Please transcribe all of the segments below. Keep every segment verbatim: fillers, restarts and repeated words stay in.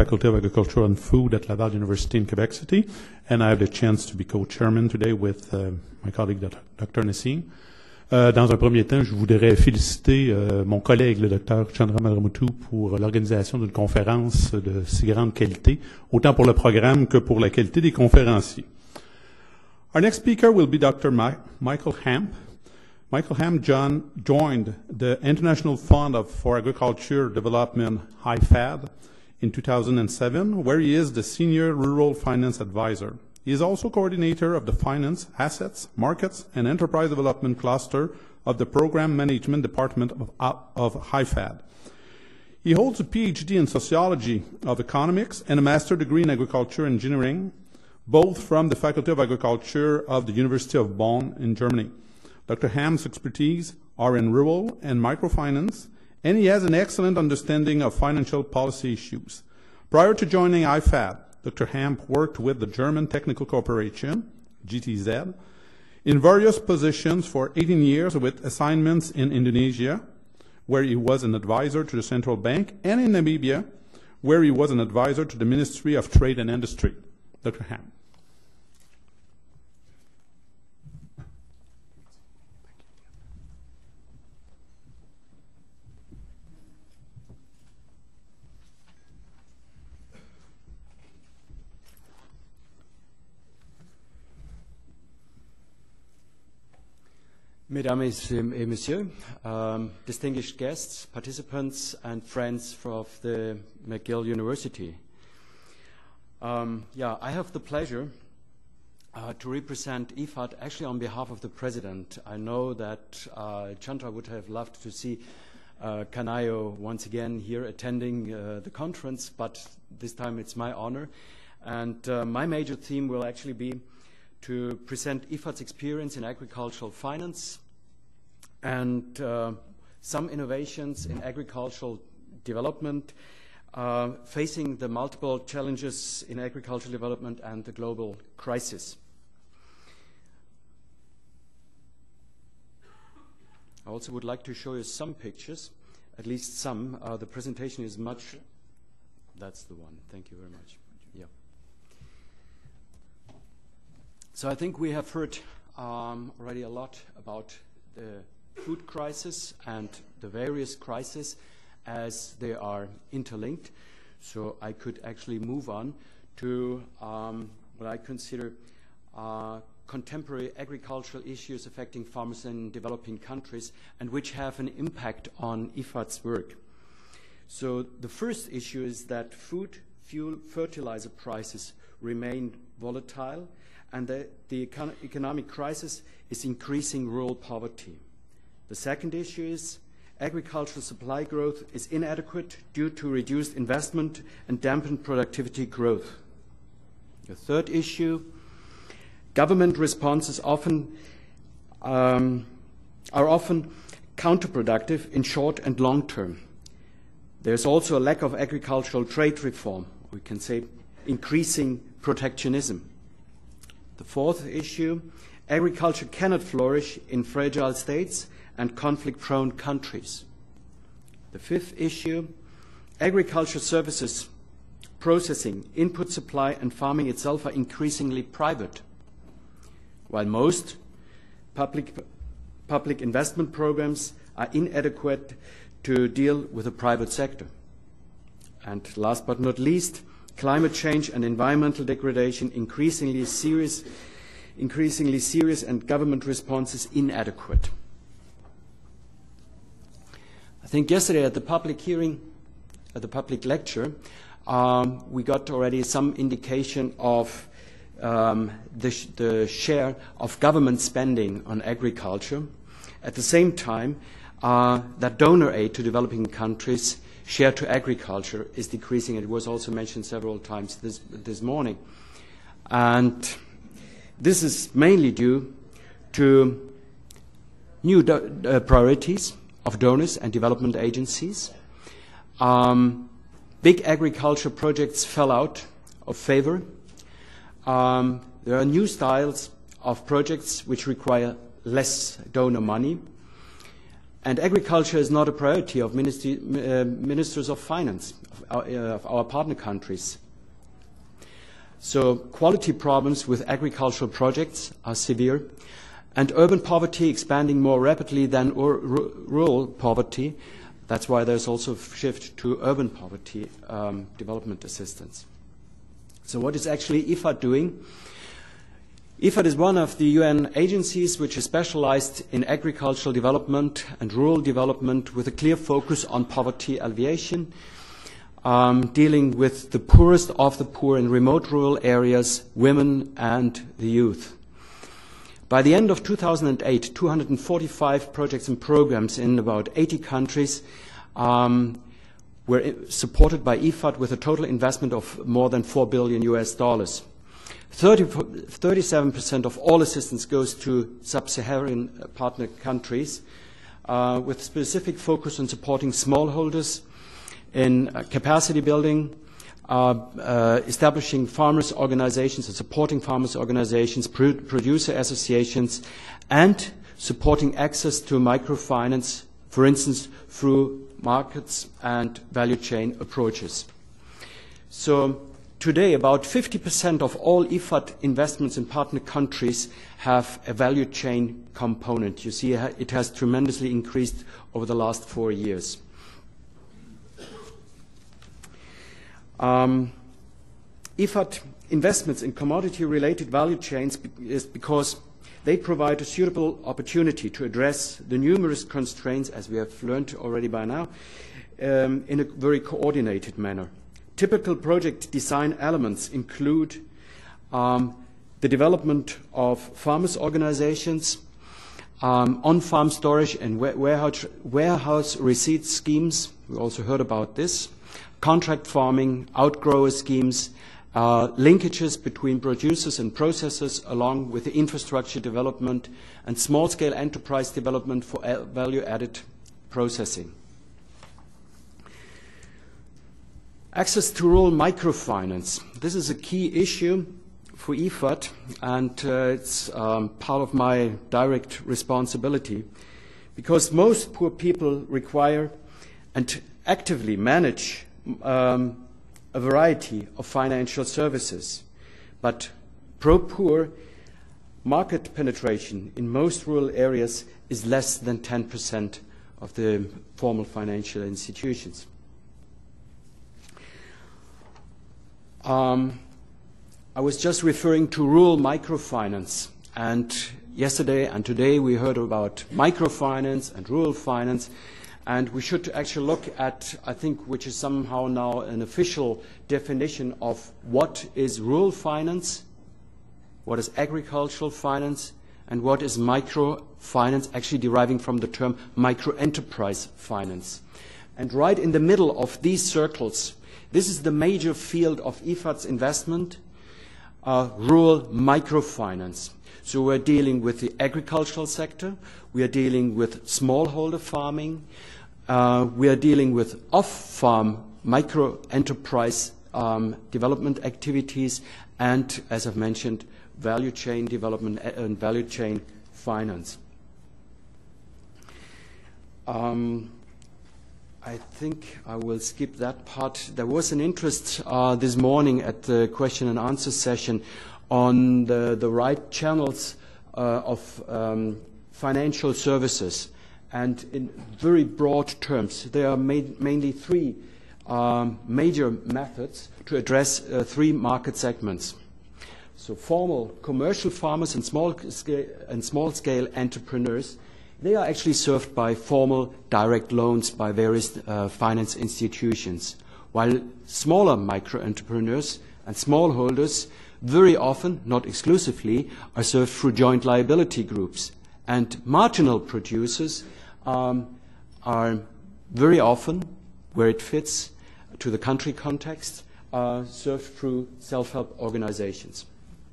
Faculty of Agriculture and Food at Laval University in Quebec City, and I have the chance to be co-chairman today with uh, my colleague, Doctor Nassim. Euh, dans un premier temps, je voudrais féliciter euh, mon collègue, le docteur Chandra Malramuthu, pour l'organisation d'une conférence de si grande qualité, autant pour le programme que pour la qualité des conférenciers. Our next speaker will be Doctor Ma Michael Hamp. Michael Hamp John joined the International Fund of, for Agriculture Development, I F A D, in two thousand seven, where he is the Senior Rural Finance Advisor. He is also coordinator of the Finance, Assets, Markets, and Enterprise Development Cluster of the Program Management Department of, of I F A D. He holds a P H D in Sociology of Economics and a Master degree in Agriculture Engineering, both from the Faculty of Agriculture of the University of Bonn in Germany. Doctor Hamp's expertise are in rural and microfinance, and he has an excellent understanding of financial policy issues. Prior to joining I F A D, Doctor Hamp worked with the German Technical Corporation, G T Z, in various positions for eighteen years with assignments in Indonesia, where he was an advisor to the central bank, and in Namibia, where he was an advisor to the Ministry of Trade and Industry. Doctor Hamp. Mesdames et Messieurs, um, distinguished guests, participants, and friends of the McGill University. Um, yeah, I have the pleasure uh, to represent I F A D actually on behalf of the President. I know that uh, Chandra would have loved to see uh, Kanayo once again here attending uh, the conference, but this time it's my honor. And uh, my major theme will actually be to present I F A D's experience in agricultural finance and uh, some innovations in agricultural development, uh, facing the multiple challenges in agricultural development and the global crisis. I also would like to show you some pictures, at least some. Uh, the presentation is much... That's the one. Thank you very much. Yeah. So I think we have heard um, already a lot about the food crisis and the various crises as they are interlinked. So I could actually move on to um, what I consider uh, contemporary agricultural issues affecting farmers in developing countries and which have an impact on I F A D's work. So the first issue is that food, fuel, fertilizer prices remain volatile, and the, the econ economic crisis is increasing rural poverty. The second issue is agricultural supply growth is inadequate due to reduced investment and dampened productivity growth. The third issue, government responses often, um, are often counterproductive in short and long term. There's also a lack of agricultural trade reform, we can say increasing protectionism. The fourth issue, agriculture cannot flourish in fragile states and conflict-prone countries. The fifth issue, agriculture services, processing, input supply, and farming itself are increasingly private, while most public, public investment programs are inadequate to deal with the private sector. And last but not least, climate change and environmental degradation increasingly serious, increasingly serious and government responses inadequate. I think yesterday at the public hearing, at the public lecture, um, we got already some indication of um, the, sh the share of government spending on agriculture. At the same time, uh, that donor aid to developing countries share to agriculture is decreasing. It was also mentioned several times this, this morning. And this is mainly due to new uh, priorities of donors and development agencies. Um, big agriculture projects fell out of favor. Um, there are new styles of projects which require less donor money. And agriculture is not a priority of ministry, uh, ministers of finance of our, uh, of our partner countries. So quality problems with agricultural projects are severe, and urban poverty expanding more rapidly than ur rural poverty. That's why there's also a shift to urban poverty um, development assistance. So what is actually I F A D doing? I F A D is one of the U N agencies which is specialized in agricultural development and rural development with a clear focus on poverty alleviation, um, dealing with the poorest of the poor in remote rural areas, women and the youth. By the end of two thousand eight, two hundred forty-five projects and programs in about eighty countries um, were supported by I F A D with a total investment of more than four billion U S dollars. thirty-seven percent of all assistance goes to sub-Saharan partner countries, uh, with specific focus on supporting smallholders in uh, capacity building, uh, uh, establishing farmers' organizations and supporting farmers' organizations, pro producer associations, and supporting access to microfinance, for instance, through markets and value chain approaches. So today, about fifty percent of all I F A D investments in partner countries have a value chain component. You see, it has tremendously increased over the last four years. Um, I F A D investments in commodity-related value chains is because they provide a suitable opportunity to address the numerous constraints, as we have learned already by now, um, in a very coordinated manner. Typical project design elements include um, the development of farmers' organizations, um, on-farm storage and warehouse, warehouse receipt schemes. We also heard about this. Contract farming, outgrower schemes, uh, linkages between producers and processors, along with the infrastructure development and small-scale enterprise development for value-added processing. Access to rural microfinance. This is a key issue for I F A D, and uh, it's um, part of my direct responsibility, because most poor people require and actively manage um, a variety of financial services. But pro-poor market penetration in most rural areas is less than ten percent of the formal financial institutions. Um, I was just referring to rural microfinance, and yesterday and today we heard about microfinance and rural finance, and we should actually look at, I think, which is somehow now an official definition of what is rural finance, what is agricultural finance, and what is microfinance, actually deriving from the term microenterprise finance. And right in the middle of these circles, this is the major field of I F A D's investment, uh, rural microfinance. So we're dealing with the agricultural sector, we are dealing with smallholder farming, uh, we are dealing with off-farm micro-enterprise um, development activities, and, as I've mentioned, value chain development and value chain finance. Um, I think I will skip that part. There was an interest uh, this morning at the question and answer session on the, the right channels uh, of um, financial services. And in very broad terms, there are ma mainly three um, major methods to address uh, three market segments. So formal commercial farmers and small scale, and small scale entrepreneurs, they are actually served by formal direct loans by various uh, finance institutions, while smaller micro-entrepreneurs and smallholders very often, not exclusively, are served through joint liability groups. And marginal producers um, are very often, where it fits to the country context, uh, served through self-help organizations.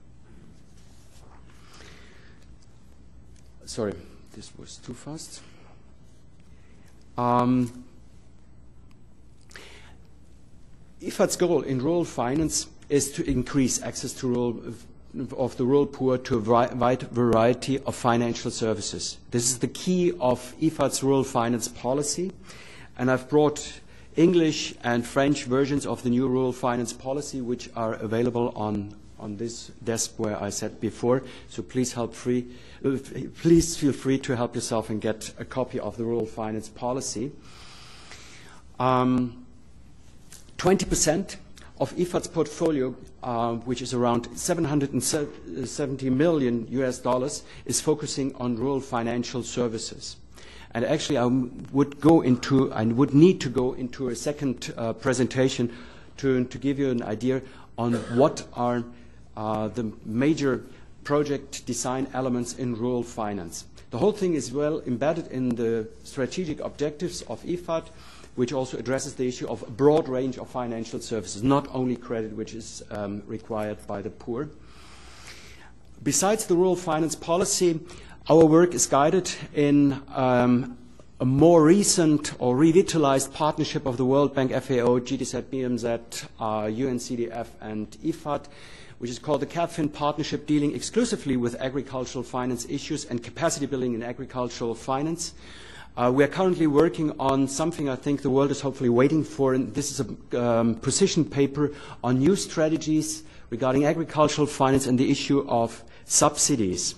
Sorry. This was too fast. Um, I F A D's goal in rural finance is to increase access to rural of the rural poor to a wide variety of financial services. This is the key of I F A D's rural finance policy, and I've brought English and French versions of the new rural finance policy, which are available on, on this desk where I sat before. So please help free, uh, please feel free to help yourself and get a copy of the rural finance policy. Um, twenty percent of I F A D's portfolio, uh, which is around seven hundred seventy million U S dollars, is focusing on rural financial services. And actually, I would go into, I would need to go into a second uh, presentation to, to give you an idea on what are uh, the major project design elements in rural finance. The whole thing is well embedded in the strategic objectives of I F A D, which also addresses the issue of a broad range of financial services, not only credit, which is um, required by the poor. Besides the rural finance policy, our work is guided in um, a more recent or revitalized partnership of the World Bank, F A O, G D Z, B M Z, uh, U N C D F, and I F A D, which is called the CAPFIN Partnership, dealing exclusively with agricultural finance issues and capacity building in agricultural finance. Uh, we are currently working on something I think the world is hopefully waiting for, and this is a um, position paper on new strategies regarding agricultural finance and the issue of subsidies.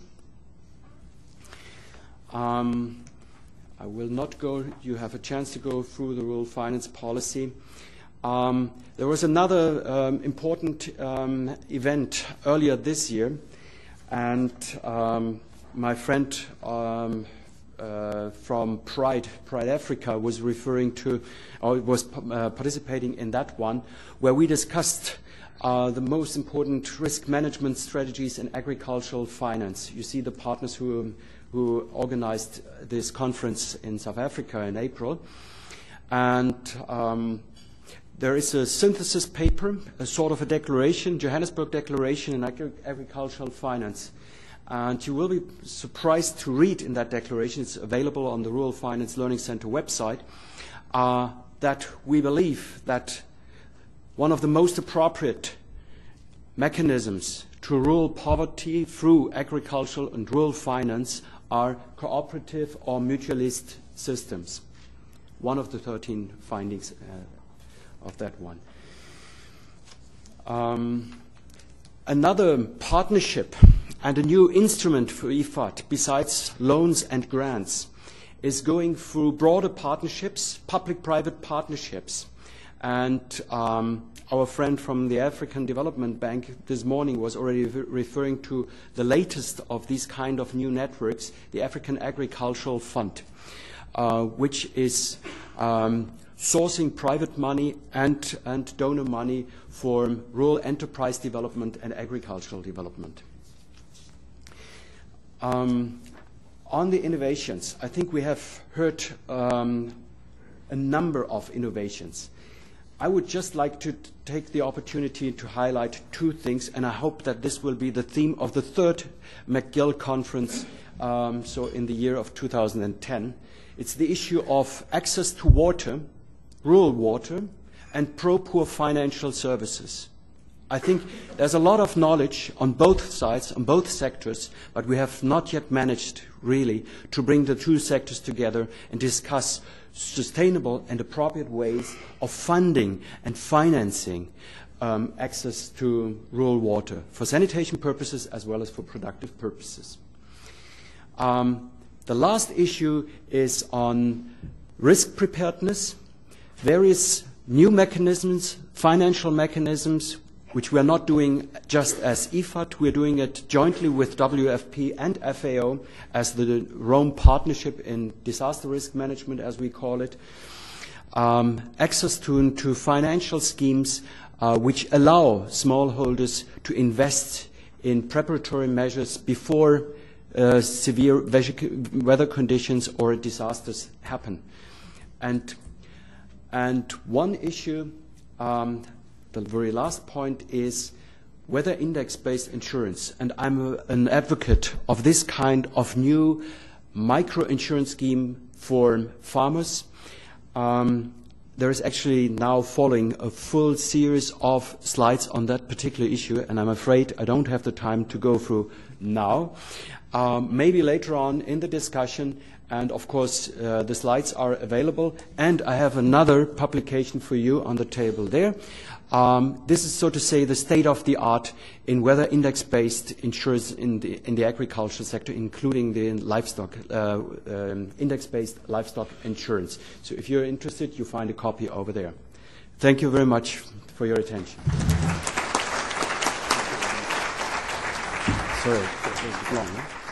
Um, I will not go, you have a chance to go through the rural finance policy. Um, there was another um, important um, event earlier this year, and um, my friend um, Uh, from Pride, Pride Africa was referring to, or was uh, participating in that one, where we discussed uh, the most important risk management strategies in agricultural finance. You see the partners who, who organized this conference in South Africa in April. And um, there is a synthesis paper, a sort of a declaration, Johannesburg Declaration in Agri Agricultural Finance. And you will be surprised to read in that declaration, it's available on the Rural Finance Learning Center website, uh, that we believe that one of the most appropriate mechanisms to rule poverty through agricultural and rural finance are cooperative or mutualist systems. One of the thirteen findings uh, of that one. Um, another partnership and a new instrument for I F A D, besides loans and grants, is going through broader partnerships, public-private partnerships. And um, our friend from the African Development Bank this morning was already referring to the latest of these kind of new networks, the African Agricultural Fund, uh, which is um, sourcing private money and, and donor money for rural enterprise development and agricultural development. Um, on the innovations, I think we have heard um, a number of innovations. I would just like to take the opportunity to highlight two things, and I hope that this will be the theme of the third McGill conference, um, so in the year of two thousand ten. It's the issue of access to water, rural water, and pro-poor financial services. I think there's a lot of knowledge on both sides, on both sectors, but we have not yet managed really to bring the two sectors together and discuss sustainable and appropriate ways of funding and financing um, access to rural water for sanitation purposes as well as for productive purposes. Um, the last issue is on risk preparedness, various new mechanisms, financial mechanisms, which we are not doing just as I F A D, we are doing it jointly with W F P and F A O as the Rome Partnership in Disaster Risk Management, as we call it. Um, access to, to financial schemes uh, which allow smallholders to invest in preparatory measures before uh, severe weather conditions or disasters happen. And, and one issue, um, the very last point, is weather index-based insurance. And I'm a, an advocate of this kind of new micro-insurance scheme for farmers. Um, there is actually now following a full series of slides on that particular issue, and I'm afraid I don't have the time to go through now. Um, maybe later on in the discussion, and of course uh, the slides are available, and I have another publication for you on the table there. Um, this is, so to say, the state of the art in weather index-based insurance in the, in the agriculture sector, including the livestock, uh, um, index-based livestock insurance. So if you're interested, you find a copy over there. Thank you very much for your attention. Sorry, it was long, huh?